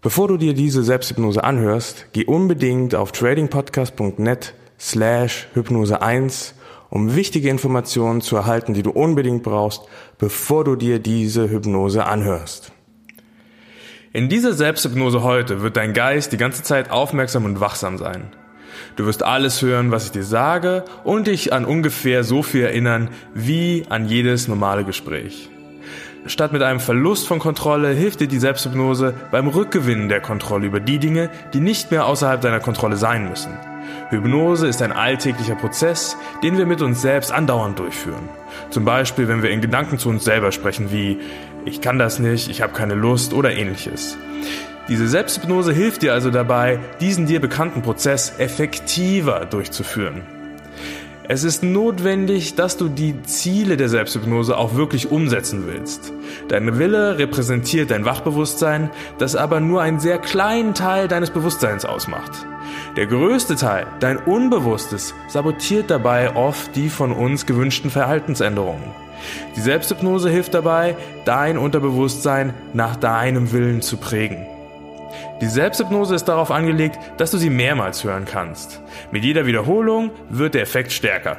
Bevor du dir diese Selbsthypnose anhörst, geh unbedingt auf tradingpodcast.net/Hypnose1, um wichtige Informationen zu erhalten, die du unbedingt brauchst, bevor du dir diese Hypnose anhörst. In dieser Selbsthypnose heute wird dein Geist die ganze Zeit aufmerksam und wachsam sein. Du wirst alles hören, was ich dir sage, und dich an ungefähr so viel erinnern wie an jedes normale Gespräch. Statt mit einem Verlust von Kontrolle hilft dir die Selbsthypnose beim Rückgewinnen der Kontrolle über die Dinge, die nicht mehr außerhalb deiner Kontrolle sein müssen. Hypnose ist ein alltäglicher Prozess, den wir mit uns selbst andauernd durchführen. Zum Beispiel, wenn wir in Gedanken zu uns selber sprechen wie „Ich kann das nicht, ich habe keine Lust" oder ähnliches. Diese Selbsthypnose hilft dir also dabei, diesen dir bekannten Prozess effektiver durchzuführen. Es ist notwendig, dass du die Ziele der Selbsthypnose auch wirklich umsetzen willst. Dein Wille repräsentiert dein Wachbewusstsein, das aber nur einen sehr kleinen Teil deines Bewusstseins ausmacht. Der größte Teil, dein Unbewusstes, sabotiert dabei oft die von uns gewünschten Verhaltensänderungen. Die Selbsthypnose hilft dabei, dein Unterbewusstsein nach deinem Willen zu prägen. Die Selbsthypnose ist darauf angelegt, dass du sie mehrmals hören kannst. Mit jeder Wiederholung wird der Effekt stärker.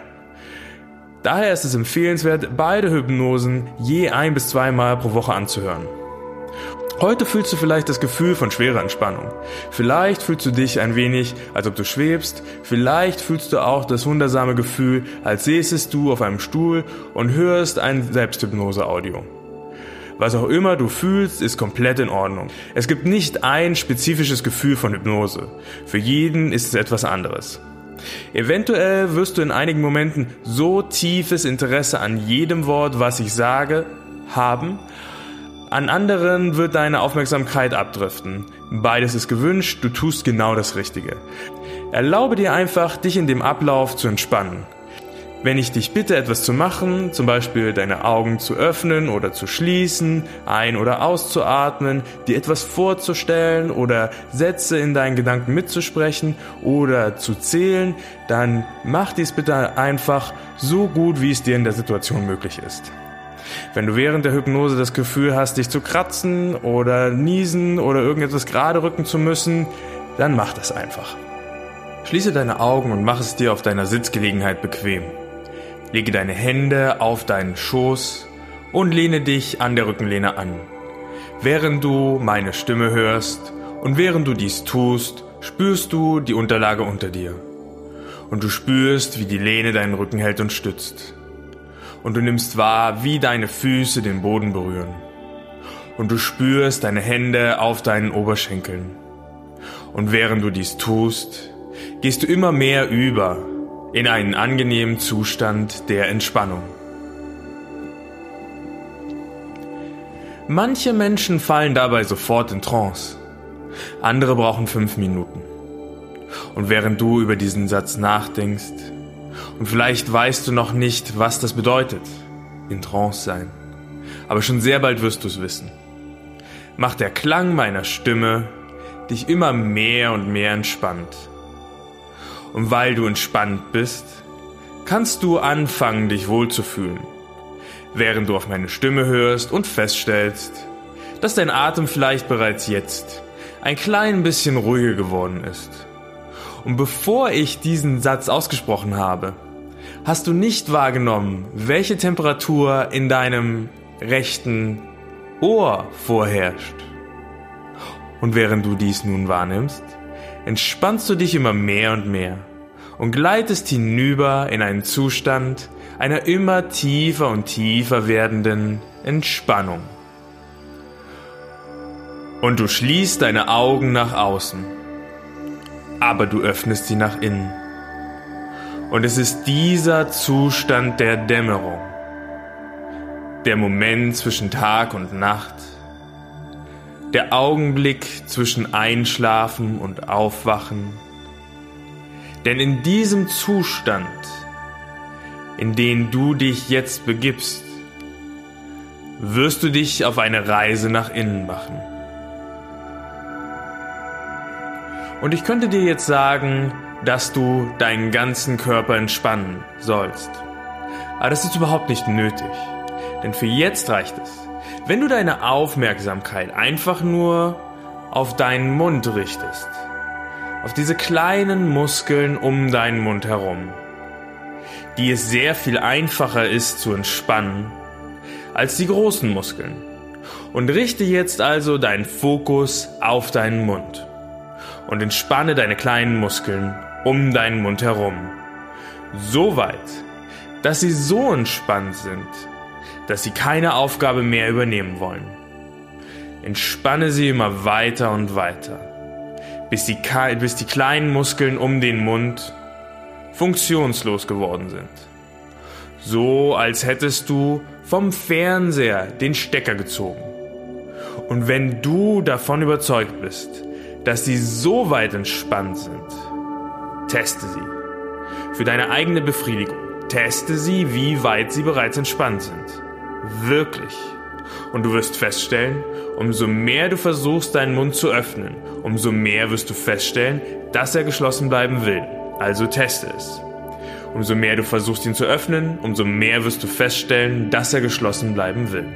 Daher ist es empfehlenswert, beide Hypnosen je 1 bis 2 Mal pro Woche anzuhören. Heute fühlst du vielleicht das Gefühl von schwerer Entspannung. Vielleicht fühlst du dich ein wenig, als ob du schwebst. Vielleicht fühlst du auch das wundersame Gefühl, als säßest du auf einem Stuhl und hörst ein Selbsthypnose-Audio. Was auch immer du fühlst, ist komplett in Ordnung. Es gibt nicht ein spezifisches Gefühl von Hypnose. Für jeden ist es etwas anderes. Eventuell wirst du in einigen Momenten so tiefes Interesse an jedem Wort, was ich sage, haben. An anderen wird deine Aufmerksamkeit abdriften. Beides ist gewünscht, du tust genau das Richtige. Erlaube dir einfach, dich in dem Ablauf zu entspannen. Wenn ich dich bitte, etwas zu machen, zum Beispiel deine Augen zu öffnen oder zu schließen, ein- oder auszuatmen, dir etwas vorzustellen oder Sätze in deinen Gedanken mitzusprechen oder zu zählen, dann mach dies bitte einfach so gut, wie es dir in der Situation möglich ist. Wenn du während der Hypnose das Gefühl hast, dich zu kratzen oder niesen oder irgendetwas gerade rücken zu müssen, dann mach das einfach. Schließe deine Augen und mach es dir auf deiner Sitzgelegenheit bequem. Lege deine Hände auf deinen Schoß und lehne dich an der Rückenlehne an. Während du meine Stimme hörst und während du dies tust, spürst du die Unterlage unter dir. Und du spürst, wie die Lehne deinen Rücken hält und stützt. Und du nimmst wahr, wie deine Füße den Boden berühren. Und du spürst deine Hände auf deinen Oberschenkeln. Und während du dies tust, gehst du immer mehr über in einen angenehmen Zustand der Entspannung. Manche Menschen fallen dabei sofort in Trance. Andere brauchen 5 Minuten. Und während du über diesen Satz nachdenkst, und vielleicht weißt du noch nicht, was das bedeutet, in Trance sein, aber schon sehr bald wirst du es wissen, macht der Klang meiner Stimme dich immer mehr und mehr entspannt. Und weil du entspannt bist, kannst du anfangen, dich wohlzufühlen, während du auf meine Stimme hörst und feststellst, dass dein Atem vielleicht bereits jetzt ein klein bisschen ruhiger geworden ist. Und bevor ich diesen Satz ausgesprochen habe, hast du nicht wahrgenommen, welche Temperatur in deinem rechten Ohr vorherrscht. Und während du dies nun wahrnimmst, entspannst du dich immer mehr und mehr und gleitest hinüber in einen Zustand einer immer tiefer und tiefer werdenden Entspannung. Und du schließt deine Augen nach außen, aber du öffnest sie nach innen. Und es ist dieser Zustand der Dämmerung, der Moment zwischen Tag und Nacht, der Augenblick zwischen Einschlafen und Aufwachen. Denn in diesem Zustand, in den du dich jetzt begibst, wirst du dich auf eine Reise nach innen machen. Und ich könnte dir jetzt sagen, dass du deinen ganzen Körper entspannen sollst. Aber das ist überhaupt nicht nötig, denn für jetzt reicht es, wenn du deine Aufmerksamkeit einfach nur auf deinen Mund richtest, auf diese kleinen Muskeln um deinen Mund herum, die es sehr viel einfacher ist zu entspannen als die großen Muskeln. Und richte jetzt also deinen Fokus auf deinen Mund und entspanne deine kleinen Muskeln um deinen Mund herum, so weit, dass sie so entspannt sind, dass sie keine Aufgabe mehr übernehmen wollen. Entspanne sie immer weiter und weiter, bis die kleinen Muskeln um den Mund funktionslos geworden sind. So als hättest du vom Fernseher den Stecker gezogen. Und wenn du davon überzeugt bist, dass sie so weit entspannt sind, teste sie. Für deine eigene Befriedigung. Teste sie, wie weit sie bereits entspannt sind. Wirklich. Und du wirst feststellen, umso mehr du versuchst, deinen Mund zu öffnen, umso mehr wirst du feststellen, dass er geschlossen bleiben will. Also teste es. Umso mehr du versuchst, ihn zu öffnen, umso mehr wirst du feststellen, dass er geschlossen bleiben will.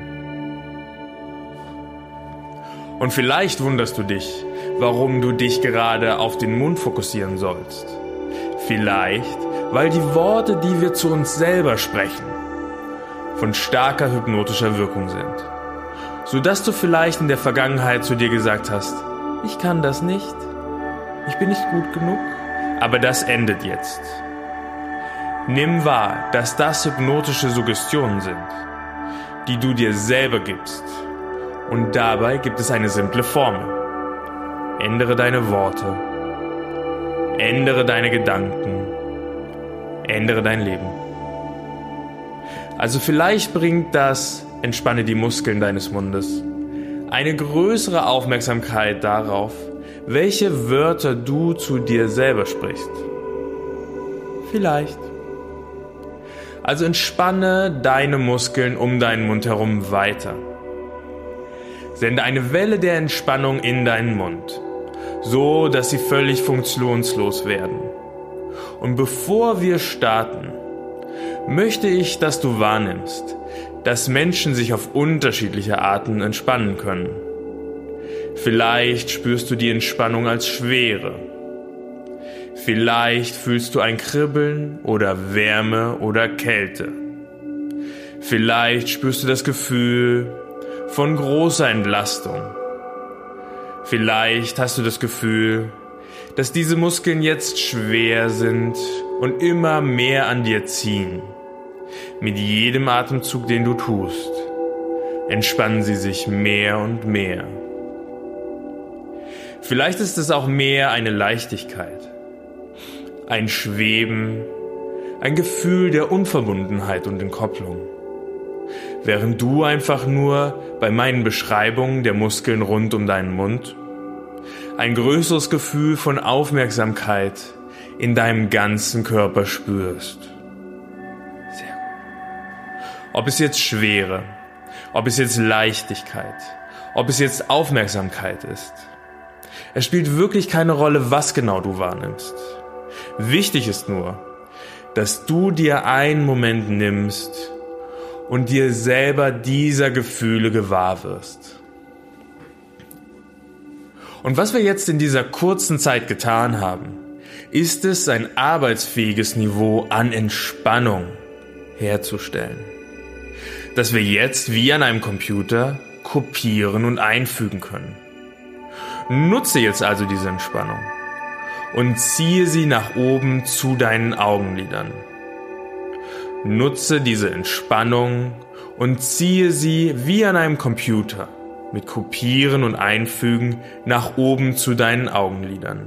Und vielleicht wunderst du dich, warum du dich gerade auf den Mund fokussieren sollst. Vielleicht, weil die Worte, die wir zu uns selber sprechen, von starker hypnotischer Wirkung sind. Sodass du vielleicht in der Vergangenheit zu dir gesagt hast, ich kann das nicht, ich bin nicht gut genug, aber das endet jetzt. Nimm wahr, dass das hypnotische Suggestionen sind, die du dir selber gibst. Und dabei gibt es eine simple Formel. Ändere deine Worte, ändere deine Gedanken, ändere dein Leben. Also vielleicht bringt das, entspanne die Muskeln deines Mundes, eine größere Aufmerksamkeit darauf, welche Wörter du zu dir selber sprichst. Vielleicht. Also entspanne deine Muskeln um deinen Mund herum weiter. Sende eine Welle der Entspannung in deinen Mund, so dass sie völlig funktionslos werden. Und bevor wir starten, möchte ich, dass du wahrnimmst, dass Menschen sich auf unterschiedliche Arten entspannen können. Vielleicht spürst du die Entspannung als Schwere. Vielleicht fühlst du ein Kribbeln oder Wärme oder Kälte. Vielleicht spürst du das Gefühl von großer Entlastung. Vielleicht hast du das Gefühl, dass diese Muskeln jetzt schwer sind und immer mehr an dir ziehen. Mit jedem Atemzug, den du tust, entspannen sie sich mehr und mehr. Vielleicht ist es auch mehr eine Leichtigkeit, ein Schweben, ein Gefühl der Unverbundenheit und Entkopplung. Während du einfach nur bei meinen Beschreibungen der Muskeln rund um deinen Mund ein größeres Gefühl von Aufmerksamkeit in deinem ganzen Körper spürst. Sehr gut. Ob es jetzt Schwere, ob es jetzt Leichtigkeit, ob es jetzt Aufmerksamkeit ist. Es spielt wirklich keine Rolle, was genau du wahrnimmst. Wichtig ist nur, dass du dir einen Moment nimmst und dir selber dieser Gefühle gewahr wirst. Und was wir jetzt in dieser kurzen Zeit getan haben, ist es, ein arbeitsfähiges Niveau an Entspannung herzustellen, das wir jetzt wie an einem Computer kopieren und einfügen können. Nutze jetzt also diese Entspannung und ziehe sie nach oben zu deinen Augenlidern. Nutze diese Entspannung und ziehe sie wie an einem Computer mit Kopieren und Einfügen nach oben zu deinen Augenlidern.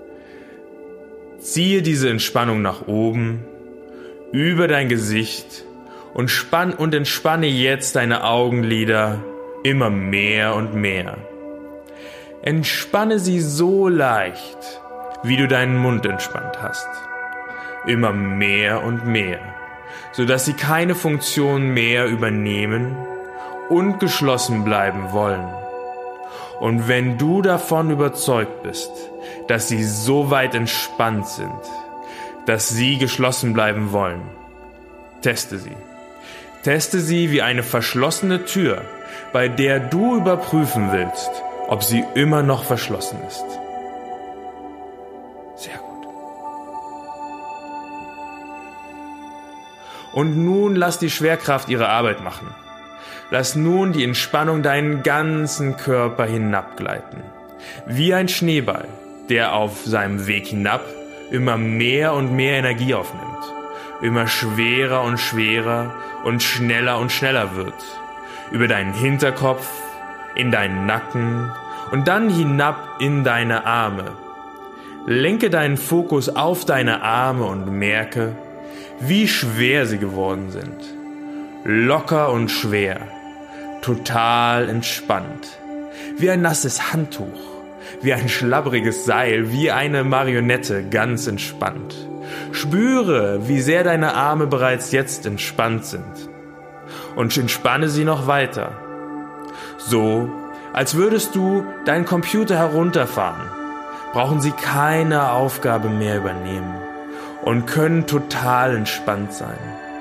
Ziehe diese Entspannung nach oben, über dein Gesicht und entspanne jetzt deine Augenlider immer mehr und mehr. Entspanne sie so leicht, wie du deinen Mund entspannt hast. Immer mehr und mehr, sodass sie keine Funktion mehr übernehmen und geschlossen bleiben wollen. Und wenn du davon überzeugt bist, dass sie so weit entspannt sind, dass sie geschlossen bleiben wollen, teste sie. Teste sie wie eine verschlossene Tür, bei der du überprüfen willst, ob sie immer noch verschlossen ist. Sehr gut. Und nun lass die Schwerkraft ihre Arbeit machen. Lass nun die Entspannung deinen ganzen Körper hinabgleiten. Wie ein Schneeball, der auf seinem Weg hinab immer mehr und mehr Energie aufnimmt. Immer schwerer und schwerer und schneller wird. Über deinen Hinterkopf, in deinen Nacken und dann hinab in deine Arme. Lenke deinen Fokus auf deine Arme und merke, wie schwer sie geworden sind. Locker und schwer, total entspannt. Wie ein nasses Handtuch, wie ein schlabbriges Seil, wie eine Marionette, ganz entspannt. Spüre, wie sehr deine Arme bereits jetzt entspannt sind. Und entspanne sie noch weiter. So, als würdest du deinen Computer herunterfahren, brauchen sie keine Aufgabe mehr übernehmen und können total entspannt sein.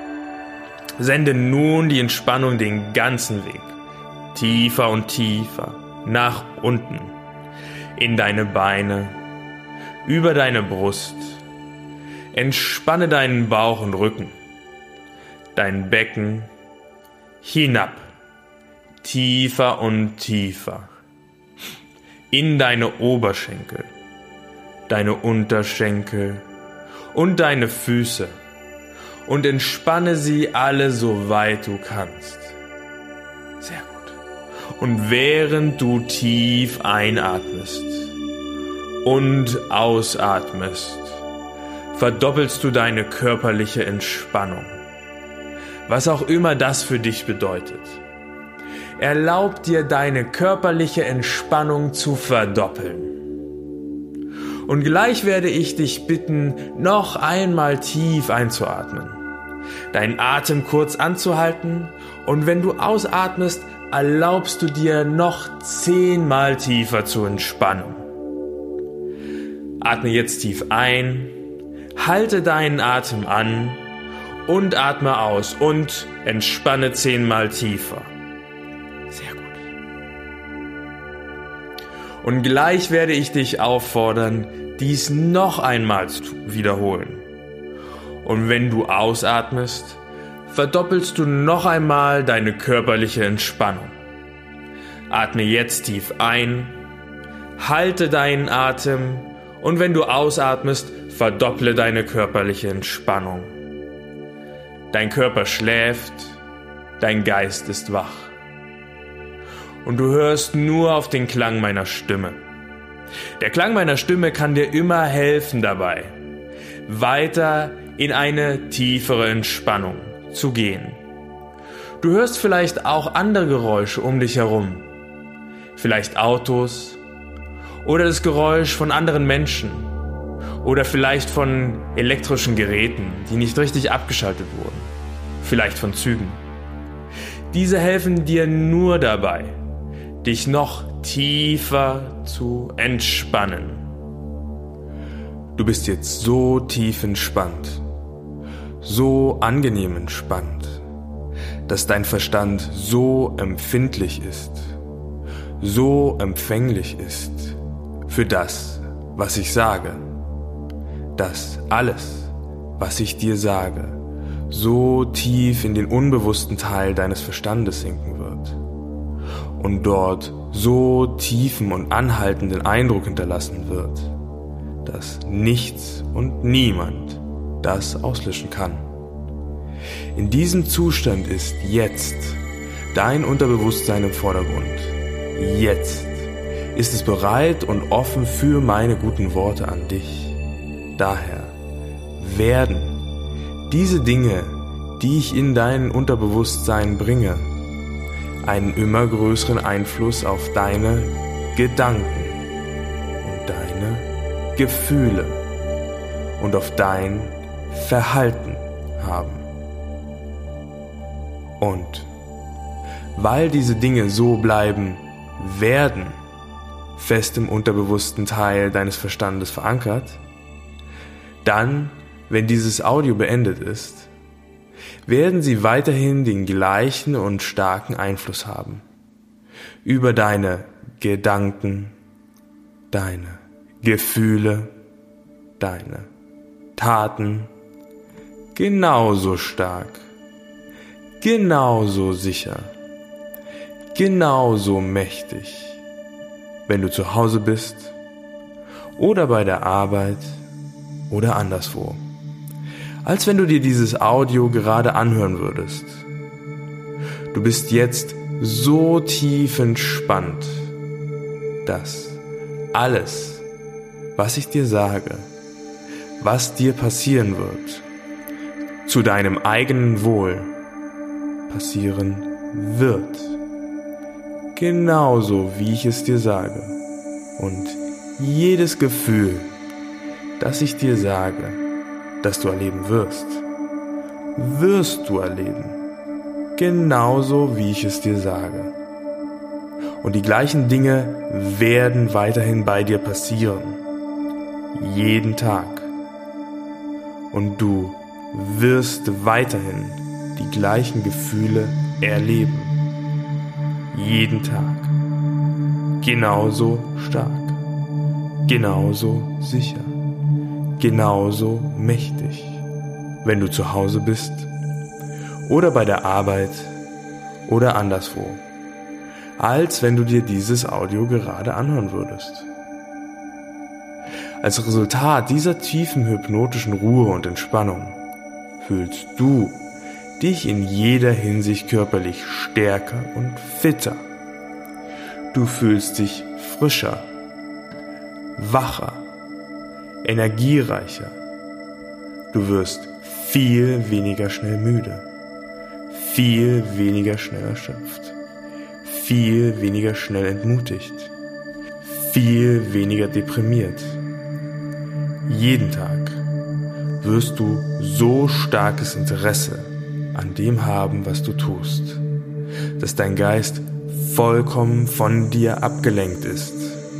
Sende nun die Entspannung den ganzen Weg, tiefer und tiefer, nach unten, in deine Beine, über deine Brust. Entspanne deinen Bauch und Rücken, dein Becken, hinab, tiefer und tiefer, in deine Oberschenkel, deine Unterschenkel und deine Füße und entspanne sie alle so weit du kannst. Sehr gut. Und während du tief einatmest und ausatmest, verdoppelst du deine körperliche Entspannung. Was auch immer das für dich bedeutet. Erlaub dir, deine körperliche Entspannung zu verdoppeln. Und gleich werde ich dich bitten, noch einmal tief einzuatmen, deinen Atem kurz anzuhalten und wenn du ausatmest, erlaubst du dir noch 10-mal tiefer zu entspannen. Atme jetzt tief ein, halte deinen Atem an und atme aus und entspanne 10-mal tiefer. Sehr gut. Und gleich werde ich dich auffordern, dies noch einmal zu wiederholen. Und wenn du ausatmest, verdoppelst du noch einmal deine körperliche Entspannung. Atme jetzt tief ein, halte deinen Atem und wenn du ausatmest, verdopple deine körperliche Entspannung. Dein Körper schläft, dein Geist ist wach. Und du hörst nur auf den Klang meiner Stimme. Der Klang meiner Stimme kann dir immer helfen dabei, weiter in eine tiefere Entspannung zu gehen. Du hörst vielleicht auch andere Geräusche um dich herum. Vielleicht Autos oder das Geräusch von anderen Menschen oder vielleicht von elektrischen Geräten, die nicht richtig abgeschaltet wurden. Vielleicht von Zügen. Diese helfen dir nur dabei, dich noch tiefer zu entspannen. Du bist jetzt so tief entspannt, so angenehm entspannt, dass dein Verstand so empfindlich ist, so empfänglich ist für das, was ich sage, dass alles, was ich dir sage, so tief in den unbewussten Teil deines Verstandes sinken wird und dort so tiefen und anhaltenden Eindruck hinterlassen wird, dass nichts und niemand das auslöschen kann. In diesem Zustand ist jetzt dein Unterbewusstsein im Vordergrund. Jetzt ist es bereit und offen für meine guten Worte an dich. Daher werden diese Dinge, die ich in dein Unterbewusstsein bringe, einen immer größeren Einfluss auf deine Gedanken und deine Gefühle und auf dein Verhalten haben. Und weil diese Dinge so bleiben werden, fest im unterbewussten Teil deines Verstandes verankert, dann, wenn dieses Audio beendet ist, werden sie weiterhin den gleichen und starken Einfluss haben über deine Gedanken, deine Gefühle, deine Taten genauso stark, genauso sicher, genauso mächtig, wenn du zu Hause bist oder bei der Arbeit oder anderswo, als wenn du dir dieses Audio gerade anhören würdest. Du bist jetzt so tief entspannt, dass alles, was ich dir sage, was dir passieren wird, zu deinem eigenen Wohl passieren wird. Genauso wie ich es dir sage. Und jedes Gefühl, das ich dir sage, das du erleben wirst du erleben. Genauso wie ich es dir sage. Und die gleichen Dinge werden weiterhin bei dir passieren. Jeden Tag. Und du wirst weiterhin die gleichen Gefühle erleben. Jeden Tag. Genauso stark. Genauso sicher. Genauso mächtig. Wenn du zu Hause bist oder bei der Arbeit oder anderswo, als wenn du dir dieses Audio gerade anhören würdest. Als Resultat dieser tiefen hypnotischen Ruhe und Entspannung fühlst du dich in jeder Hinsicht körperlich stärker und fitter. Du fühlst dich frischer, wacher, energiereicher. Du wirst viel weniger schnell müde, viel weniger schnell erschöpft, viel weniger schnell entmutigt, viel weniger deprimiert. Jeden Tag wirst du so starkes Interesse an dem haben, was du tust, dass dein Geist vollkommen von dir abgelenkt ist.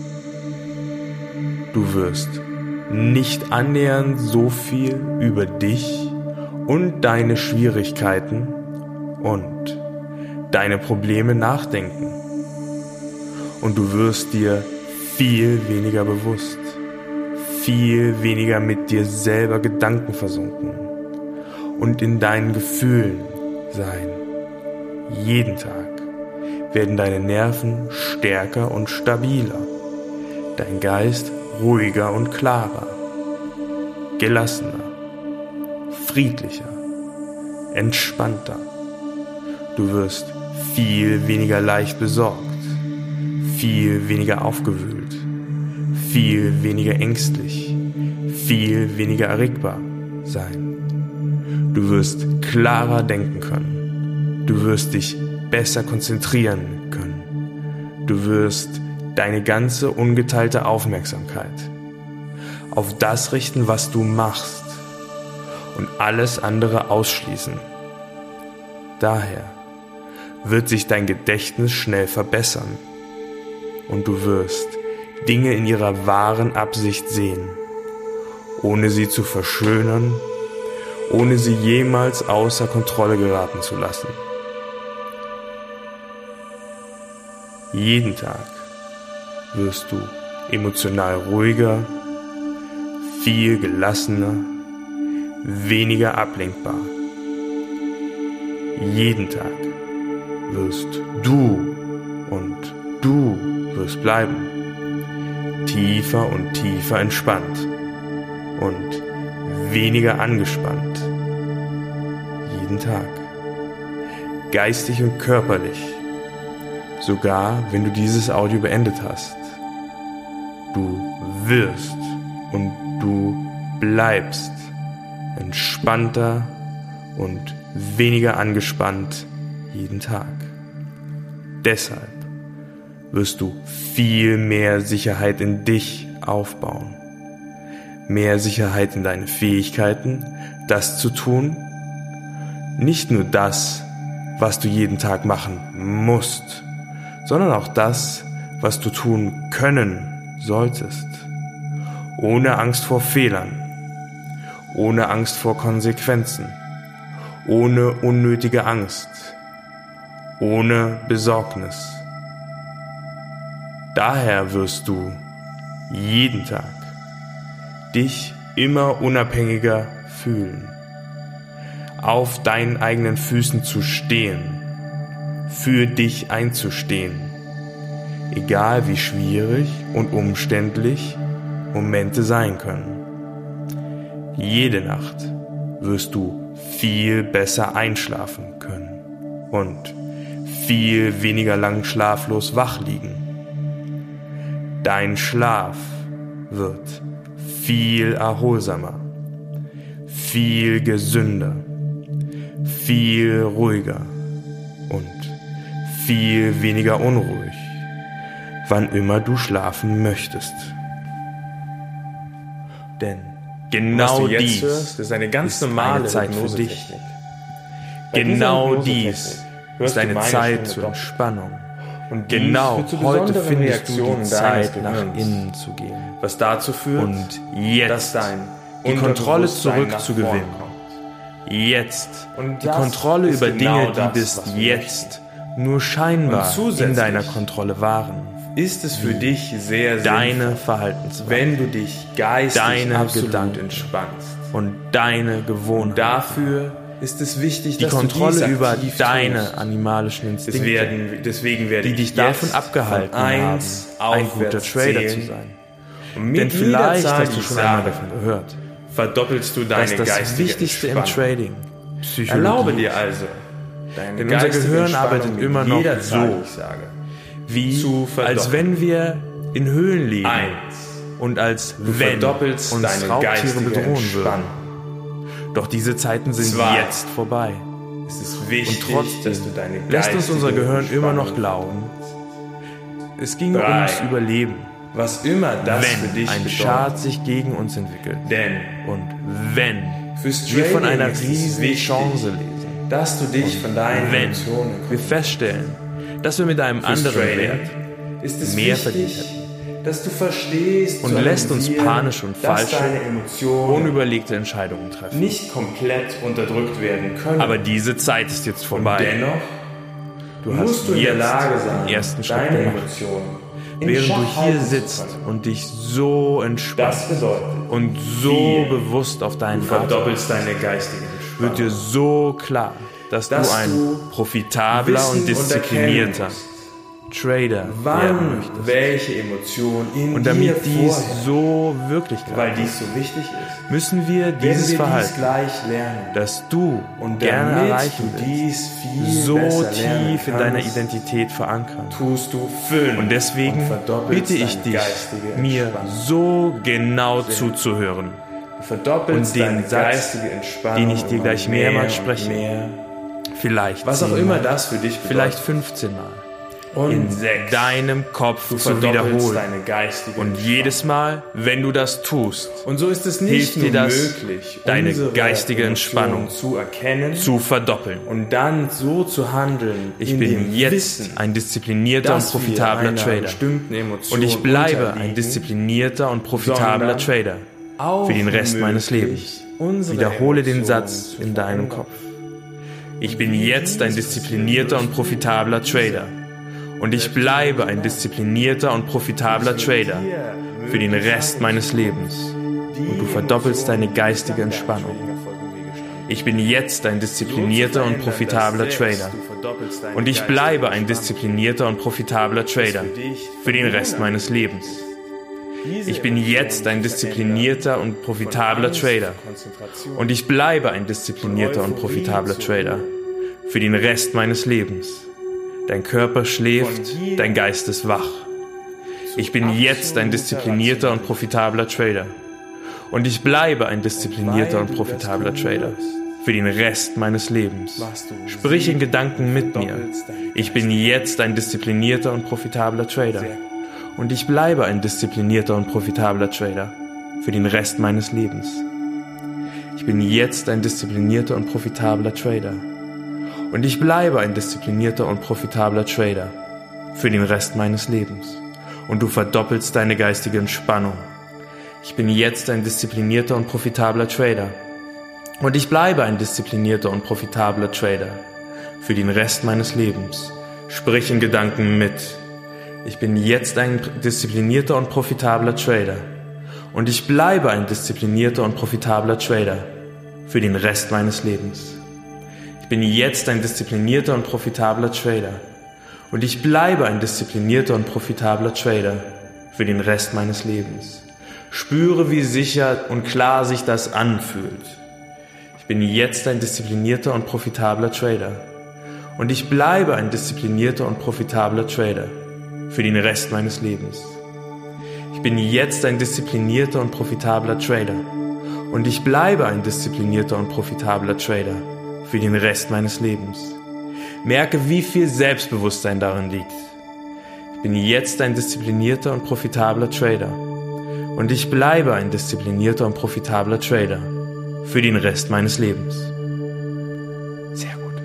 Du wirst nicht annähernd so viel über dich und deine Schwierigkeiten und deine Probleme nachdenken. Und du wirst dir viel weniger bewusst, viel weniger mit dir selber Gedanken versunken und in deinen Gefühlen sein. Jeden Tag werden deine Nerven stärker und stabiler, dein Geist ruhiger und klarer, gelassener, friedlicher, entspannter. Du wirst viel weniger leicht besorgt, viel weniger aufgewühlt, viel weniger ängstlich, viel weniger erregbar sein. Du wirst klarer denken können. Du wirst dich besser konzentrieren können. Du wirst deine ganze ungeteilte Aufmerksamkeit auf das richten, was du machst, und alles andere ausschließen. Daher wird sich dein Gedächtnis schnell verbessern und du wirst Dinge in ihrer wahren Absicht sehen, ohne sie zu verschönern, ohne sie jemals außer Kontrolle geraten zu lassen. Jeden Tag wirst du emotional ruhiger, viel gelassener, weniger ablenkbar. Jeden Tag wirst du und du wirst bleiben, tiefer und tiefer entspannt und weniger angespannt. Jeden Tag, geistig und körperlich, sogar wenn du dieses Audio beendet hast. Du wirst und du bleibst entspannter und weniger angespannt jeden Tag. Deshalb wirst du viel mehr Sicherheit in dich aufbauen. Mehr Sicherheit in deine Fähigkeiten, das zu tun. Nicht nur das, was du jeden Tag machen musst, sondern auch das, was du tun können solltest. Ohne Angst vor Fehlern, ohne Angst vor Konsequenzen, ohne unnötige Angst, ohne Besorgnis. Daher wirst du jeden Tag dich immer unabhängiger fühlen, auf deinen eigenen Füßen zu stehen, für dich einzustehen, egal wie schwierig und umständlich Momente sein können. Jede Nacht wirst du viel besser einschlafen können und viel weniger lang schlaflos wach liegen. Dein Schlaf wird viel erholsamer, viel gesünder, viel ruhiger und viel weniger unruhig, wann immer du schlafen möchtest. Denn genau dies ist eine ganz normale Zeit für dich. Genau dies ist eine Zeit zur Entspannung. Und genau heute findest du die Zeit, nach innen zu gehen, was dazu führt, und jetzt die Kontrolle zurückzugewinnen. Jetzt die Kontrolle über Dinge, die bis jetzt nur scheinbar in deiner Kontrolle waren. Ist es für dich sehr deine Verhaltensweise, wenn du dich geistig absolut entspannst und deine Gewohnheiten. Dafür ist es wichtig, dass die Kontrolle über deine animalischen Instinkte, die dich davon abgehalten haben, ein guter Trader zu sein. Denn vielleicht hast du schon einmal davon gehört, verdoppelst du deine geistige Entspannung. Das Wichtigste im Trading, Psychologie. Erlaube dir also, denn unser Gehirn arbeitet immer noch so, wie als wenn wir in Höhlen leben und als wenn uns Raubtiere bedrohen würden. Doch diese Zeiten sind jetzt vorbei. Es ist wichtig, und trotzdem lässt uns unser Gehirn immer noch glauben, es ginge ums Überleben. Was immer das für dich ein Schad sich gegen uns entwickelt. Und wenn wir von einer riesigen Chance lesen, dass du dich von deinen Emotionen wir feststellen, dass wir mit einem anderen Wert mehr verdient hätten, dass du verstehst und lässt uns panisch und falsche, unüberlegte Entscheidungen treffen. Nicht komplett unterdrückt werden können. Aber diese Zeit ist jetzt vorbei. Und dennoch, du hast jetzt in der Lage sein, den ersten Schritt gemacht. Während du hier sitzt und dich so entspannst und so bewusst auf deinen Atem verdoppelst deine geistige Entspannung, wird dir so klar, dass du ein profitabler und disziplinierter Trader werden möchtest. Welche Emotion in und damit dies so Wirklichkeit weil dies so wichtig ist, müssen wir dieses Verhalten, das du gerne erreichen willst, so tief in deiner Identität verankern. Und deswegen bitte ich dich, mir so genau zuzuhören und den Satz, den ich dir gleich mehrmals spreche, vielleicht was auch immer das für dich bedeutet, vielleicht 15 Mal. Und in deinem Kopf zu wiederholen. Und jedes Mal, wenn du das tust, und so ist es nicht hilft dir das, deine geistige Entspannung zu erkennen, zu verdoppeln. Und dann so zu handeln. Ich bin jetzt ein disziplinierter und profitabler Trader. Und ich bleibe ein disziplinierter und profitabler Trader für den Rest meines Lebens. Wiederhole den Satz in deinem Kopf. Ich bin jetzt ein disziplinierter und profitabler Trader. Und ich bleibe ein disziplinierter und profitabler Trader für den Rest meines Lebens. Und du verdoppelst deine geistige Entspannung. Ich bin jetzt ein disziplinierter und profitabler Trader. Und ich bleibe ein disziplinierter und profitabler Trader für den Rest meines Lebens. Ich bin jetzt ein disziplinierter und profitabler Trader. Und ich bleibe ein disziplinierter und profitabler Trader für den Rest meines Lebens. Dein Körper schläft, dein Geist ist wach. Ich bin jetzt ein disziplinierter und profitabler Trader. Und ich bleibe ein disziplinierter und profitabler Trader für den Rest meines Lebens. Sprich in Gedanken mit mir. Ich bin jetzt ein disziplinierter und profitabler Trader. Und ich bleibe ein disziplinierter und profitabler Trader für den Rest meines Lebens. Ich bin jetzt ein disziplinierter und profitabler Trader. Und ich bleibe ein disziplinierter und profitabler Trader für den Rest meines Lebens. Und du verdoppelst deine geistige Entspannung. Ich bin jetzt ein disziplinierter und profitabler Trader. Und ich bleibe ein disziplinierter und profitabler Trader für den Rest meines Lebens. Sprich in Gedanken mit. Ich bin jetzt ein disziplinierter und profitabler Trader. Und ich bleibe ein disziplinierter und profitabler Trader für den Rest meines Lebens. Ich bin jetzt ein disziplinierter und profitabler Trader. Und ich bleibe ein disziplinierter und profitabler Trader für den Rest meines Lebens. Spüre, wie sicher und klar sich das anfühlt. Ich bin jetzt ein disziplinierter und profitabler Trader. Und ich bleibe ein disziplinierter und profitabler Trader für den Rest meines Lebens. Ich bin jetzt ein disziplinierter und profitabler Trader. Und ich bleibe ein disziplinierter und profitabler Trader für den Rest meines Lebens. Merke, wie viel Selbstbewusstsein darin liegt. Ich bin jetzt ein disziplinierter und profitabler Trader. Und ich bleibe ein disziplinierter und profitabler Trader für den Rest meines Lebens. Sehr gut.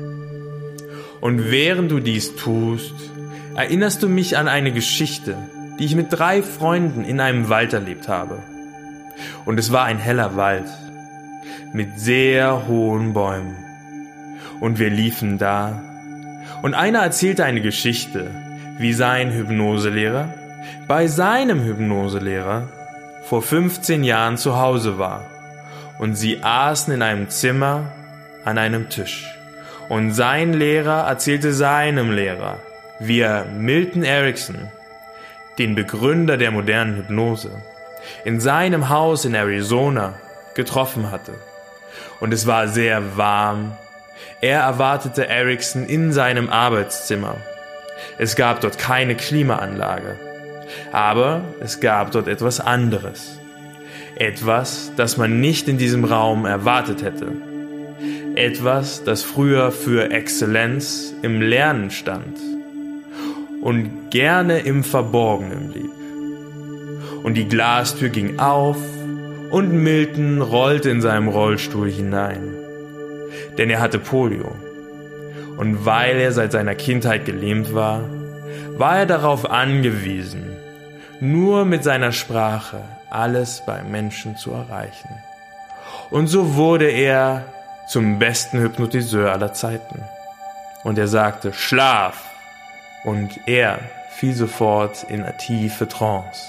Und während du dies tust, erinnerst du mich an eine Geschichte, die ich mit 3 Freunden in einem Wald erlebt habe. Und es war ein heller Wald mit sehr hohen Bäumen. Und wir liefen da. Und einer erzählte eine Geschichte, wie sein Hypnoselehrer bei seinem Hypnoselehrer vor 15 Jahren zu Hause war. Und sie aßen in einem Zimmer an einem Tisch. Und sein Lehrer erzählte seinem Lehrer, wie er Milton Erickson, den Begründer der modernen Hypnose, in seinem Haus in Arizona getroffen hatte. Und es war sehr warm. Er erwartete Erickson in seinem Arbeitszimmer. Es gab dort keine Klimaanlage. Aber es gab dort etwas anderes. Etwas, das man nicht in diesem Raum erwartet hätte. Etwas, das früher für Exzellenz im Lernen stand und gerne im Verborgenen blieb. Und die Glastür ging auf und Milton rollte in seinem Rollstuhl hinein. Denn er hatte Polio. Und weil er seit seiner Kindheit gelähmt war, war er darauf angewiesen, nur mit seiner Sprache alles bei Menschen zu erreichen. Und so wurde er zum besten Hypnotiseur aller Zeiten. Und er sagte, Schlaf! Und er fiel sofort in eine tiefe Trance.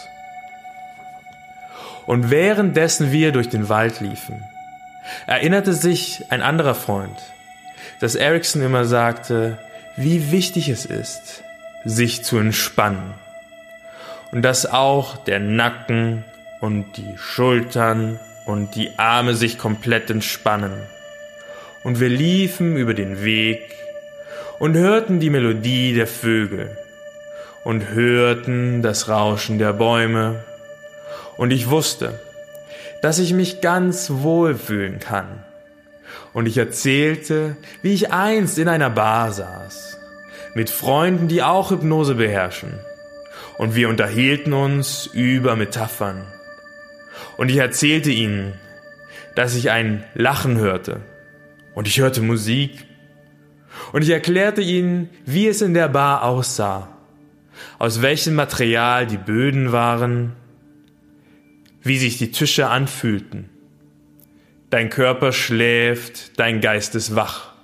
Und währenddessen wir durch den Wald liefen, erinnerte sich ein anderer Freund, dass Erickson immer sagte, wie wichtig es ist, sich zu entspannen. Und dass auch der Nacken und die Schultern und die Arme sich komplett entspannen. Und wir liefen über den Weg und hörten die Melodie der Vögel und hörten das Rauschen der Bäume. Und ich wusste, dass ich mich ganz wohl fühlen kann. Und ich erzählte, wie ich einst in einer Bar saß, mit Freunden, die auch Hypnose beherrschen. Und wir unterhielten uns über Metaphern. Und ich erzählte ihnen, dass ich ein Lachen hörte. Und ich hörte Musik. Und ich erklärte ihnen, wie es in der Bar aussah, aus welchem Material die Böden waren, wie sich die Tische anfühlten. Dein Körper schläft, dein Geist ist wach.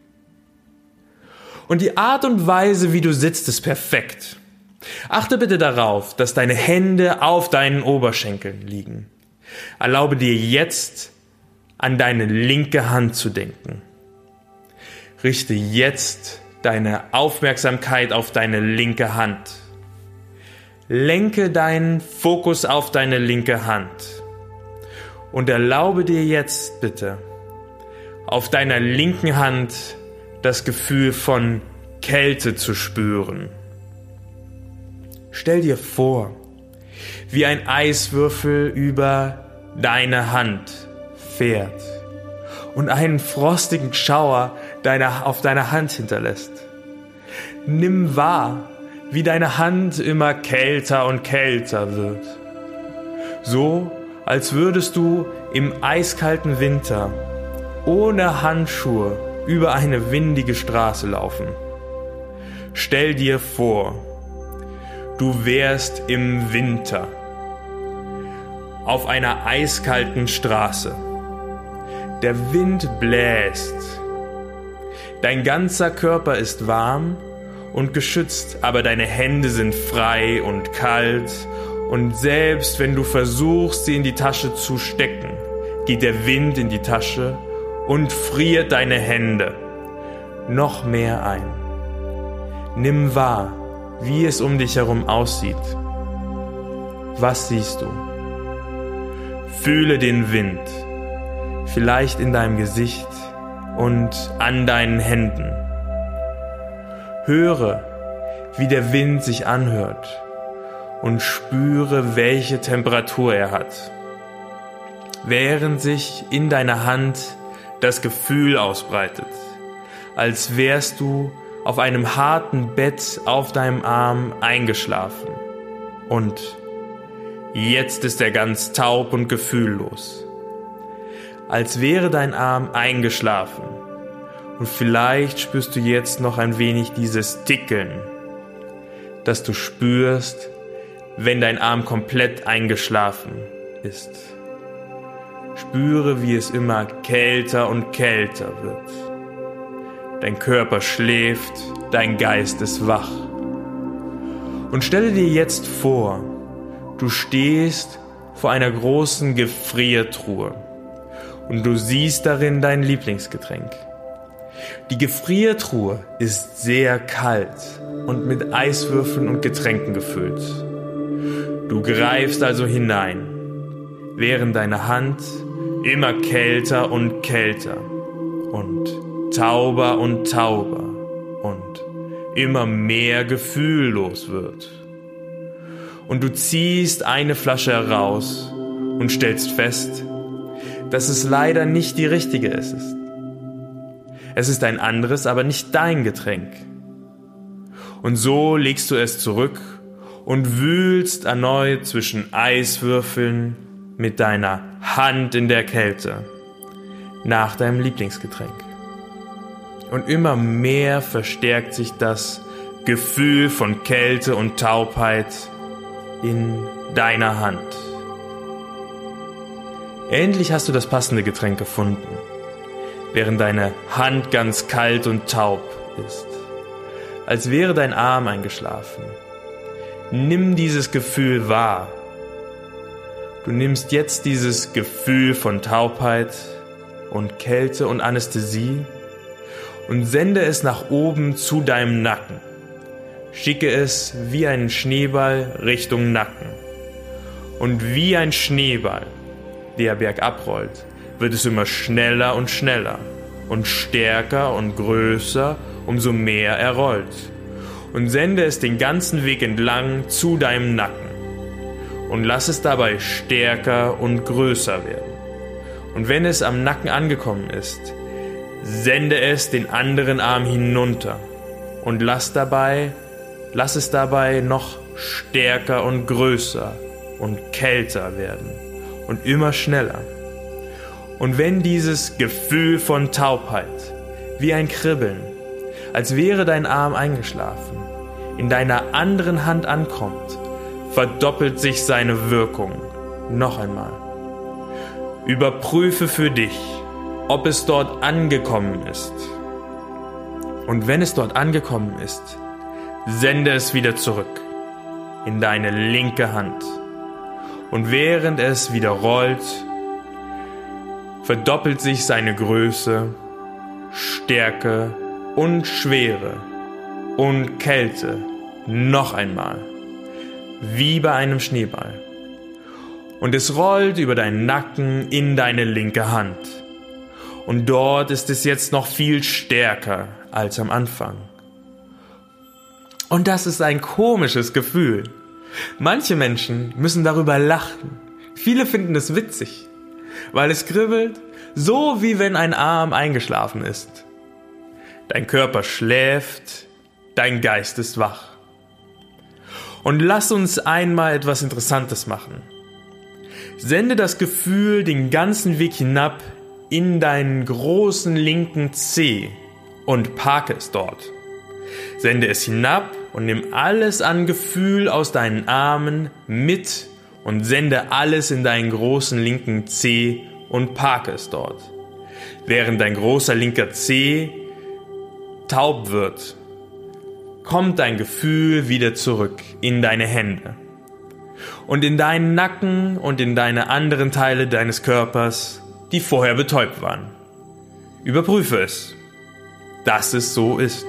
Und die Art und Weise, wie du sitzt, ist perfekt. Achte bitte darauf, dass deine Hände auf deinen Oberschenkeln liegen. Erlaube dir jetzt, an deine linke Hand zu denken. Richte jetzt deine Aufmerksamkeit auf deine linke Hand. Lenke deinen Fokus auf deine linke Hand. Und erlaube dir jetzt bitte, auf deiner linken Hand das Gefühl von Kälte zu spüren. Stell dir vor, wie ein Eiswürfel über deine Hand fährt und einen frostigen Schauer auf deiner Hand hinterlässt. Nimm wahr, wie deine Hand immer kälter und kälter wird. So, als würdest du im eiskalten Winter ohne Handschuhe über eine windige Straße laufen. Stell dir vor, du wärst im Winter auf einer eiskalten Straße. Der Wind bläst. Dein ganzer Körper ist warm und geschützt, aber deine Hände sind frei und kalt, und selbst wenn du versuchst, sie in die Tasche zu stecken, geht der Wind in die Tasche und friert deine Hände noch mehr ein. Nimm wahr, wie es um dich herum aussieht. Was siehst du? Fühle den Wind, vielleicht in deinem Gesicht und an deinen Händen. Höre, wie der Wind sich anhört und spüre, welche Temperatur er hat. Während sich in deiner Hand das Gefühl ausbreitet, als wärst du auf einem harten Bett auf deinem Arm eingeschlafen. Und jetzt ist er ganz taub und gefühllos. Als wäre dein Arm eingeschlafen. Und vielleicht spürst du jetzt noch ein wenig dieses Tickeln, das du spürst, wenn dein Arm komplett eingeschlafen ist. Spüre, wie es immer kälter und kälter wird. Dein Körper schläft, dein Geist ist wach. Und stelle dir jetzt vor, du stehst vor einer großen Gefriertruhe und du siehst darin dein Lieblingsgetränk. Die Gefriertruhe ist sehr kalt und mit Eiswürfeln und Getränken gefüllt. Du greifst also hinein, während deine Hand immer kälter und kälter und tauber und tauber und immer mehr gefühllos wird. Und du ziehst eine Flasche heraus und stellst fest, dass es leider nicht die richtige ist. Es ist ein anderes, aber nicht dein Getränk. Und so legst du es zurück und wühlst erneut zwischen Eiswürfeln mit deiner Hand in der Kälte nach deinem Lieblingsgetränk. Und immer mehr verstärkt sich das Gefühl von Kälte und Taubheit in deiner Hand. Endlich hast du das passende Getränk gefunden, während deine Hand ganz kalt und taub ist, als wäre dein Arm eingeschlafen. Nimm dieses Gefühl wahr. Du nimmst jetzt dieses Gefühl von Taubheit und Kälte und Anästhesie und sende es nach oben zu deinem Nacken. Schicke es wie einen Schneeball Richtung Nacken. Und wie ein Schneeball, der bergab rollt, wird es immer schneller und schneller und stärker und größer, umso mehr er rollt. Und sende es den ganzen Weg entlang zu deinem Nacken. Und lass es dabei stärker und größer werden. Und wenn es am Nacken angekommen ist, sende es den anderen Arm hinunter und lass es dabei noch stärker und größer und kälter werden und immer schneller. Und wenn dieses Gefühl von Taubheit wie ein Kribbeln, als wäre dein Arm eingeschlafen, in deiner anderen Hand ankommt, verdoppelt sich seine Wirkung. Noch einmal. Überprüfe für dich, ob es dort angekommen ist. Und wenn es dort angekommen ist, sende es wieder zurück in deine linke Hand. Und während es wieder rollt, verdoppelt sich seine Größe, Stärke und Schwere und Kälte noch einmal, wie bei einem Schneeball. Und es rollt über deinen Nacken in deine linke Hand. Und dort ist es jetzt noch viel stärker als am Anfang. Und das ist ein komisches Gefühl. Manche Menschen müssen darüber lachen. Viele finden es witzig, weil es kribbelt, so wie wenn ein Arm eingeschlafen ist. Dein Körper schläft, dein Geist ist wach. Und lass uns einmal etwas Interessantes machen. Sende das Gefühl den ganzen Weg hinab in deinen großen linken Zeh und parke es dort. Sende es hinab und nimm alles an Gefühl aus deinen Armen mit und sende alles in deinen großen linken Zeh und parke es dort. Während dein großer linker Zeh taub wird, kommt dein Gefühl wieder zurück in deine Hände und in deinen Nacken und in deine anderen Teile deines Körpers, die vorher betäubt waren. Überprüfe es, dass es so ist.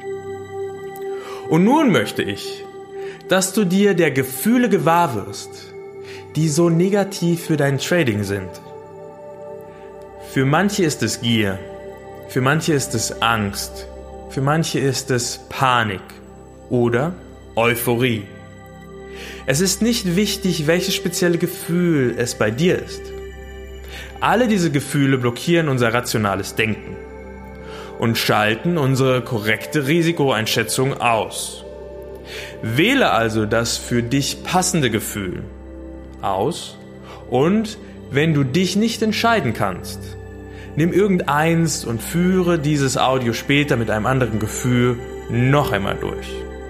Und nun möchte ich, dass du dir der Gefühle gewahr wirst, die so negativ für dein Trading sind. Für manche ist es Gier, für manche ist es Angst, für manche ist es Panik oder Euphorie. Es ist nicht wichtig, welches spezielle Gefühl es bei dir ist. Alle diese Gefühle blockieren unser rationales Denken und schalten unsere korrekte Risikoeinschätzung aus. Wähle also das für dich passende Gefühl aus und wenn du dich nicht entscheiden kannst, nimm irgendeins und führe dieses Audio später mit einem anderen Gefühl noch einmal durch.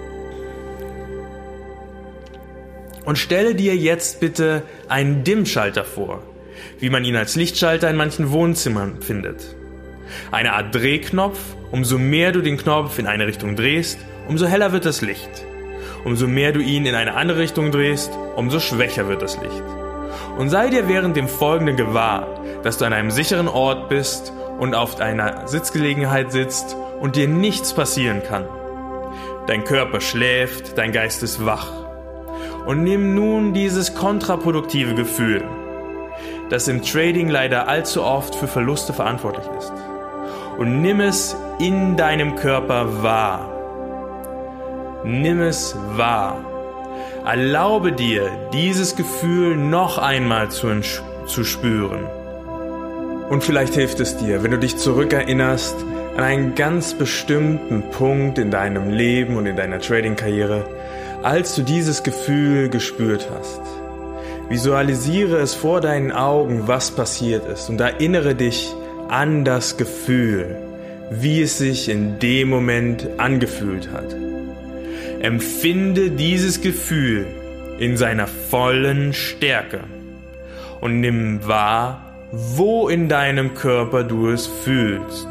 Und stelle dir jetzt bitte einen Dimmschalter vor, wie man ihn als Lichtschalter in manchen Wohnzimmern findet. Eine Art Drehknopf, umso mehr du den Knopf in eine Richtung drehst, umso heller wird das Licht. Umso mehr du ihn in eine andere Richtung drehst, umso schwächer wird das Licht. Und sei dir während dem Folgenden gewahr, dass du an einem sicheren Ort bist und auf einer Sitzgelegenheit sitzt und dir nichts passieren kann. Dein Körper schläft, dein Geist ist wach. Und nimm nun dieses kontraproduktive Gefühl, das im Trading leider allzu oft für Verluste verantwortlich ist, und nimm es in deinem Körper wahr. Nimm es wahr. Erlaube dir, dieses Gefühl noch einmal zu spüren. Und vielleicht hilft es dir, wenn du dich zurückerinnerst an einen ganz bestimmten Punkt in deinem Leben und in deiner Trading-Karriere, als du dieses Gefühl gespürt hast. Visualisiere es vor deinen Augen, was passiert ist, und erinnere dich an das Gefühl, wie es sich in dem Moment angefühlt hat. Empfinde dieses Gefühl in seiner vollen Stärke und nimm wahr, wo in deinem Körper du es fühlst.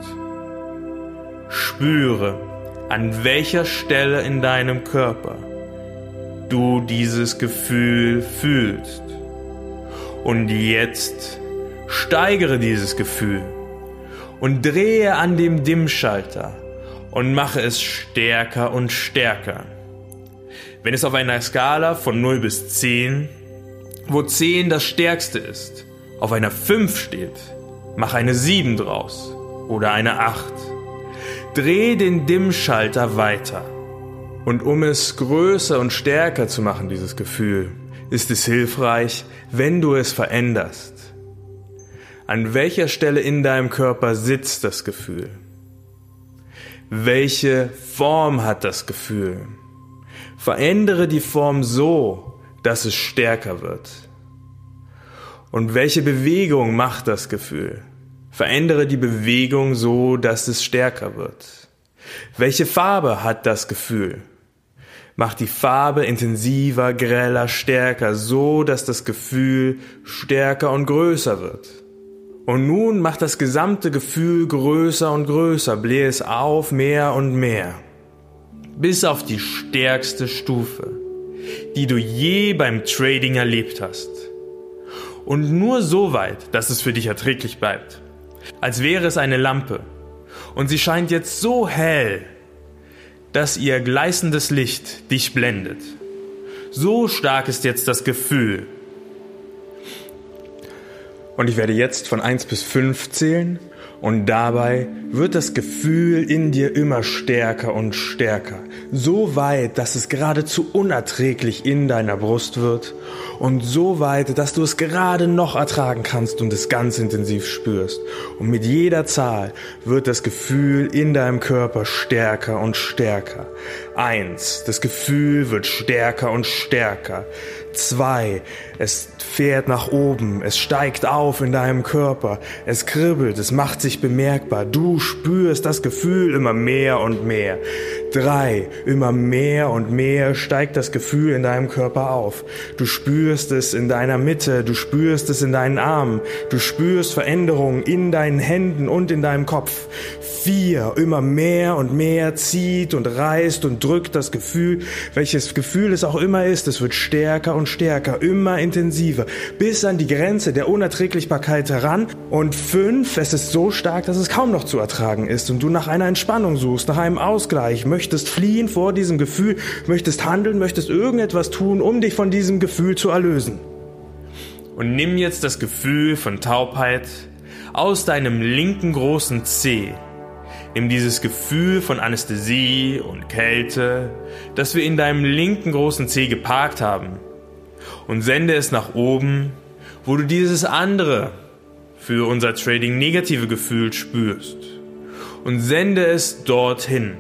Spüre, an welcher Stelle in deinem Körper du dieses Gefühl fühlst. Und jetzt steigere dieses Gefühl und drehe an dem Dimmschalter und mache es stärker und stärker. Wenn es auf einer Skala von 0 bis 10, wo 10 das Stärkste ist, auf einer 5 steht, mach eine 7 draus oder eine 8. Dreh den Dimmschalter weiter. Und um es größer und stärker zu machen, dieses Gefühl, ist es hilfreich, wenn du es veränderst. An welcher Stelle in deinem Körper sitzt das Gefühl? Welche Form hat das Gefühl? Verändere die Form so, dass es stärker wird. Und welche Bewegung macht das Gefühl? Verändere die Bewegung so, dass es stärker wird. Welche Farbe hat das Gefühl? Mach die Farbe intensiver, greller, stärker, so dass das Gefühl stärker und größer wird. Und nun mach das gesamte Gefühl größer und größer, blähe es auf mehr und mehr, bis auf die stärkste Stufe, die du je beim Trading erlebt hast. Und nur so weit, dass es für dich erträglich bleibt, als wäre es eine Lampe. Und sie scheint jetzt so hell, dass ihr gleißendes Licht dich blendet. So stark ist jetzt das Gefühl. Und ich werde jetzt von 1 bis 5 zählen und dabei wird das Gefühl in dir immer stärker und stärker. So weit, dass es geradezu unerträglich in deiner Brust wird und so weit, dass du es gerade noch ertragen kannst und es ganz intensiv spürst. Und mit jeder Zahl wird das Gefühl in deinem Körper stärker und stärker. 1, das Gefühl wird stärker und stärker. 2, es fährt nach oben, es steigt auf in deinem Körper, es kribbelt, es macht sich bemerkbar, du spürst das Gefühl immer mehr und mehr. 3, immer mehr und mehr steigt das Gefühl in deinem Körper auf. Du spürst es in deiner Mitte, du spürst es in deinen Armen, du spürst Veränderungen in deinen Händen und in deinem Kopf. 4 immer mehr und mehr zieht und reißt und drückt das Gefühl, welches Gefühl es auch immer ist, es wird stärker und stärker, immer intensiver, bis an die Grenze der Unerträglichkeit heran. Und 5, es ist so stark, dass es kaum noch zu ertragen ist und du nach einer Entspannung suchst, nach einem Ausgleich, möchtest fliehen vor diesem Gefühl, möchtest handeln, möchtest irgendetwas tun, um dich von diesem Gefühl zu erlösen. Und nimm jetzt das Gefühl von Taubheit aus deinem linken großen Zeh. Nimm dieses Gefühl von Anästhesie und Kälte, das wir in deinem linken großen Zeh geparkt haben, und sende es nach oben, wo du dieses andere, für unser Trading negative Gefühl spürst, und sende es dorthin.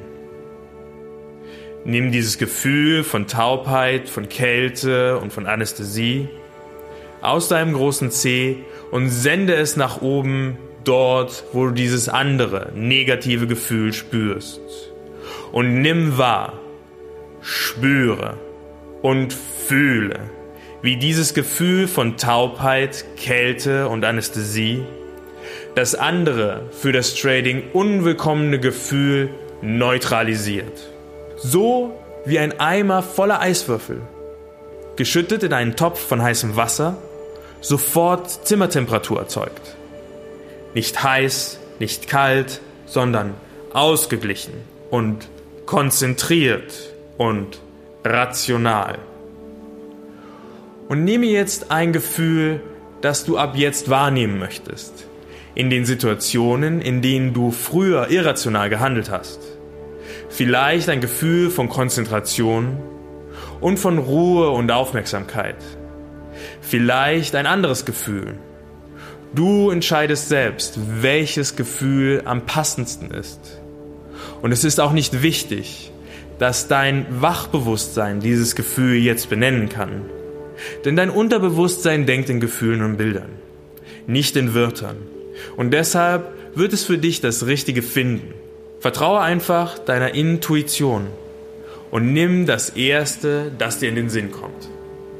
Nimm dieses Gefühl von Taubheit, von Kälte und von Anästhesie aus deinem großen Zeh und sende es nach oben, dort, wo du dieses andere, negative Gefühl spürst. Und nimm wahr, spüre und fühle, wie dieses Gefühl von Taubheit, Kälte und Anästhesie das andere, für das Trading unwillkommene Gefühl neutralisiert. So wie ein Eimer voller Eiswürfel, geschüttet in einen Topf von heißem Wasser, sofort Zimmertemperatur erzeugt. Nicht heiß, nicht kalt, sondern ausgeglichen und konzentriert und rational. Und nehme jetzt ein Gefühl, das du ab jetzt wahrnehmen möchtest, in den Situationen, in denen du früher irrational gehandelt hast. Vielleicht ein Gefühl von Konzentration und von Ruhe und Aufmerksamkeit. Vielleicht ein anderes Gefühl. Du entscheidest selbst, welches Gefühl am passendsten ist. Und es ist auch nicht wichtig, dass dein Wachbewusstsein dieses Gefühl jetzt benennen kann. Denn dein Unterbewusstsein denkt in Gefühlen und Bildern, nicht in Wörtern. Und deshalb wird es für dich das Richtige finden. Vertraue einfach deiner Intuition und nimm das Erste, das dir in den Sinn kommt.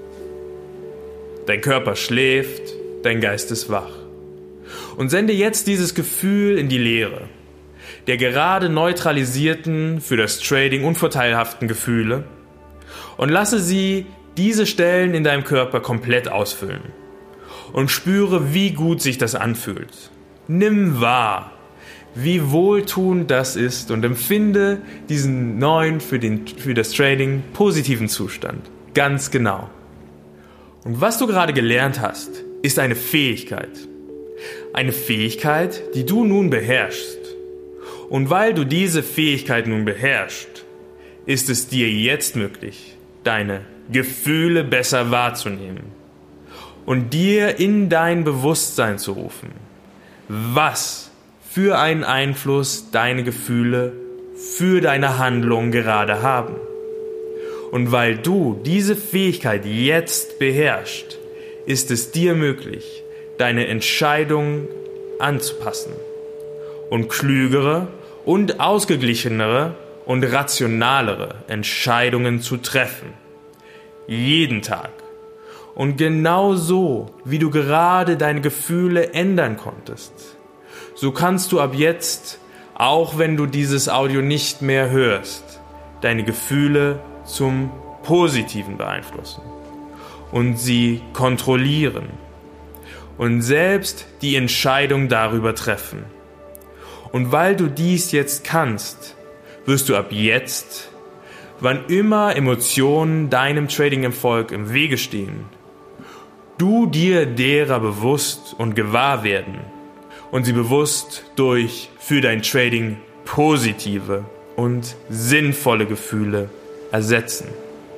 Dein Körper schläft, dein Geist ist wach. Und sende jetzt dieses Gefühl in die Leere, der gerade neutralisierten, für das Trading unvorteilhaften Gefühle, und lasse sie diese Stellen in deinem Körper komplett ausfüllen. Und spüre, wie gut sich das anfühlt. Nimm wahr, wie wohltuend das ist, und empfinde diesen neuen, für das Trading positiven Zustand. Ganz genau. Und was du gerade gelernt hast, ist eine Fähigkeit. Eine Fähigkeit, die du nun beherrschst. Und weil du diese Fähigkeit nun beherrschst, ist es dir jetzt möglich, deine Gefühle besser wahrzunehmen und dir in dein Bewusstsein zu rufen, was für einen Einfluss deine Gefühle für deine Handlung gerade haben. Und weil du diese Fähigkeit jetzt beherrschst, ist es dir möglich, deine Entscheidungen anzupassen und klügere und ausgeglichenere und rationalere Entscheidungen zu treffen. Jeden Tag. Und genau so, wie du gerade deine Gefühle ändern konntest, so kannst du ab jetzt, auch wenn du dieses Audio nicht mehr hörst, deine Gefühle zum Positiven beeinflussen und sie kontrollieren und selbst die Entscheidung darüber treffen. Und weil du dies jetzt kannst, wirst du ab jetzt, wann immer Emotionen deinem Trading-Erfolg im Wege stehen, du dir derer bewusst und gewahr werden und sie bewusst durch für dein Trading positive und sinnvolle Gefühle ersetzen.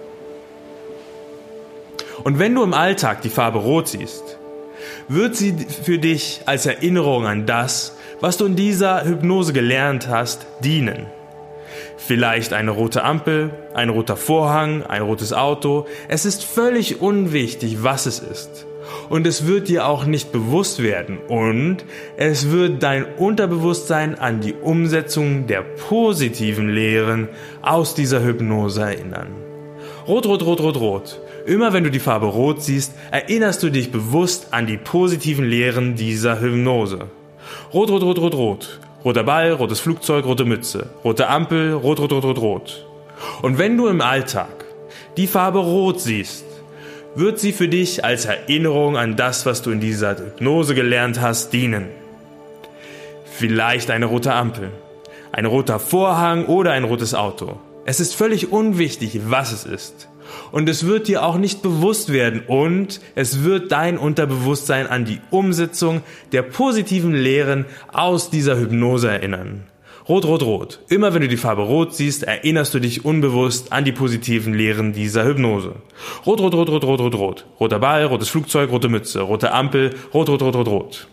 Und wenn du im Alltag die Farbe Rot siehst, wird sie für dich als Erinnerung an das, was du in dieser Hypnose gelernt hast, dienen. Vielleicht eine rote Ampel, ein roter Vorhang, ein rotes Auto. Es ist völlig unwichtig, was es ist. Und es wird dir auch nicht bewusst werden. Und es wird dein Unterbewusstsein an die Umsetzung der positiven Lehren aus dieser Hypnose erinnern. Rot, rot, rot, rot, rot. Immer wenn du die Farbe Rot siehst, erinnerst du dich bewusst an die positiven Lehren dieser Hypnose. Rot, rot, rot, rot, rot. Roter Ball, rotes Flugzeug, rote Mütze. Rote Ampel, rot, rot, rot, rot, rot. Und wenn du im Alltag die Farbe Rot siehst, wird sie für dich als Erinnerung an das, was du in dieser Hypnose gelernt hast, dienen. Vielleicht eine rote Ampel, ein roter Vorhang oder ein rotes Auto. Es ist völlig unwichtig, was es ist. Und es wird dir auch nicht bewusst werden und es wird dein Unterbewusstsein an die Umsetzung der positiven Lehren aus dieser Hypnose erinnern. Rot, rot, rot. Immer wenn du die Farbe Rot siehst, erinnerst du dich unbewusst an die positiven Lehren dieser Hypnose. Rot, rot, rot, rot, rot, rot, rot. Roter Ball, rotes Flugzeug, rote Mütze. Rote Ampel, rot, rot, rot, rot, rot.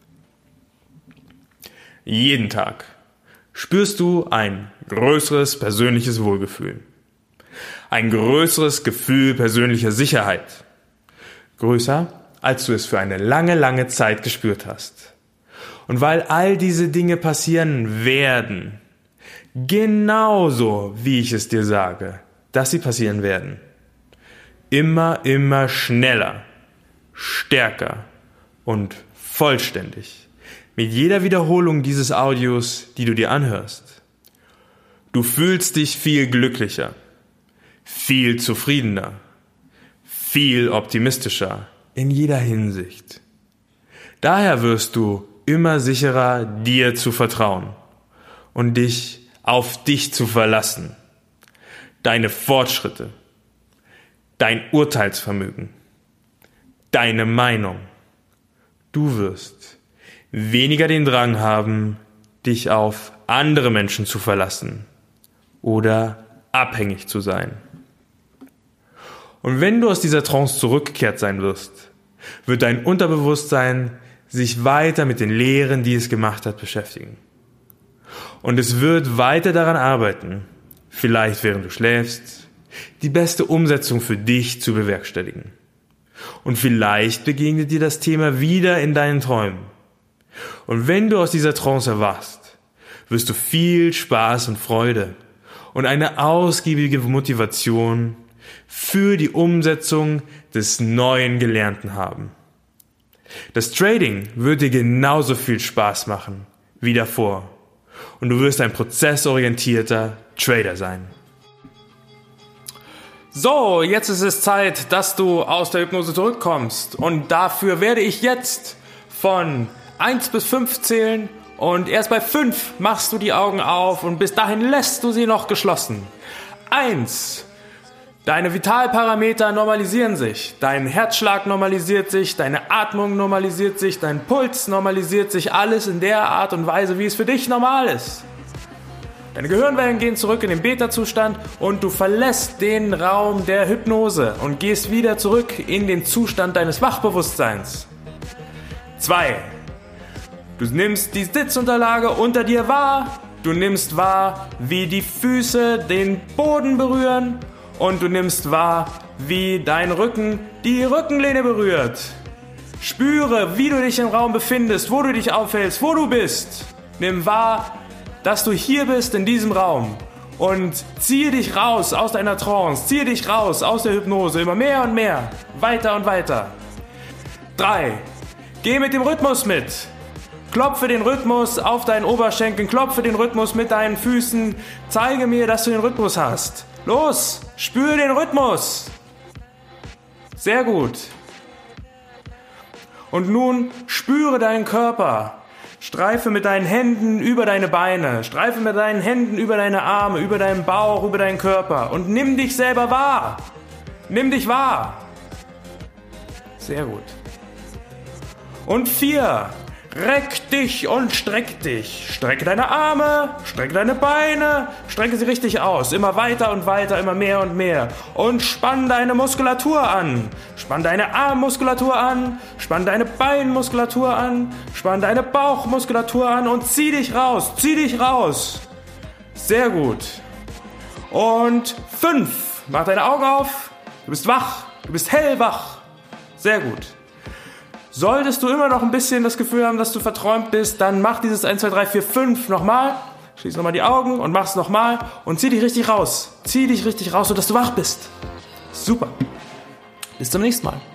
Jeden Tag spürst du ein größeres persönliches Wohlgefühl. Ein größeres Gefühl persönlicher Sicherheit. Größer, als du es für eine lange, lange Zeit gespürt hast. Und weil all diese Dinge passieren werden, genauso wie ich es dir sage, dass sie passieren werden, immer schneller, stärker und vollständig, mit jeder Wiederholung dieses Audios, die du dir anhörst. Du fühlst dich viel glücklicher, viel zufriedener, viel optimistischer in jeder Hinsicht. Daher wirst du immer sicherer, dir zu vertrauen und dich auf dich zu verlassen. Deine Fortschritte, dein Urteilsvermögen, deine Meinung. Du wirst weniger den Drang haben, dich auf andere Menschen zu verlassen oder abhängig zu sein. Und wenn du aus dieser Trance zurückgekehrt sein wirst, wird dein Unterbewusstsein sich weiter mit den Lehren, die es gemacht hat, beschäftigen. Und es wird weiter daran arbeiten, vielleicht während du schläfst, die beste Umsetzung für dich zu bewerkstelligen. Und vielleicht begegnet dir das Thema wieder in deinen Träumen. Und wenn du aus dieser Trance erwachst, wirst du viel Spaß und Freude und eine ausgiebige Motivation für die Umsetzung des neuen Gelernten haben. Das Trading wird dir genauso viel Spaß machen wie davor und du wirst ein prozessorientierter Trader sein. So, jetzt ist es Zeit, dass du aus der Hypnose zurückkommst und dafür werde ich jetzt von 1 bis 5 zählen und erst bei 5 machst du die Augen auf und bis dahin lässt du sie noch geschlossen. 1. Deine Vitalparameter normalisieren sich, dein Herzschlag normalisiert sich, deine Atmung normalisiert sich, dein Puls normalisiert sich, alles in der Art und Weise, wie es für dich normal ist. Deine Gehirnwellen gehen zurück in den Beta-Zustand und du verlässt den Raum der Hypnose und gehst wieder zurück in den Zustand deines Wachbewusstseins. 2. Du nimmst die Sitzunterlage unter dir wahr, du nimmst wahr, wie die Füße den Boden berühren und du nimmst wahr, wie dein Rücken die Rückenlehne berührt. Spüre, wie du dich im Raum befindest, wo du dich aufhältst, wo du bist. Nimm wahr, dass du hier bist in diesem Raum und ziehe dich raus aus deiner Trance, ziehe dich raus aus der Hypnose, immer mehr und mehr, weiter und weiter. 3. Geh mit dem Rhythmus mit. Klopfe den Rhythmus auf deinen Oberschenkeln, klopfe den Rhythmus mit deinen Füßen, zeige mir, dass du den Rhythmus hast. Los, spür den Rhythmus. Sehr gut. Und nun spüre deinen Körper. Streife mit deinen Händen über deine Beine, streife mit deinen Händen über deine Arme, über deinen Bauch, über deinen Körper und nimm dich selber wahr. Nimm dich wahr. Sehr gut. Und 4. Reck dich und streck dich. Strecke deine Arme, strecke deine Beine, strecke sie richtig aus. Immer weiter und weiter, immer mehr und mehr. Und spann deine Muskulatur an. Spann deine Armmuskulatur an, spann deine Beinmuskulatur an, spann deine Bauchmuskulatur an und zieh dich raus, zieh dich raus. Sehr gut. Und 5. Mach deine Augen auf. Du bist wach, du bist hellwach. Sehr gut. Solltest du immer noch ein bisschen das Gefühl haben, dass du verträumt bist, dann mach dieses 1, 2, 3, 4, 5 nochmal. Schließ nochmal die Augen und mach's nochmal und zieh dich richtig raus. Zieh dich richtig raus, sodass du wach bist. Super. Bis zum nächsten Mal.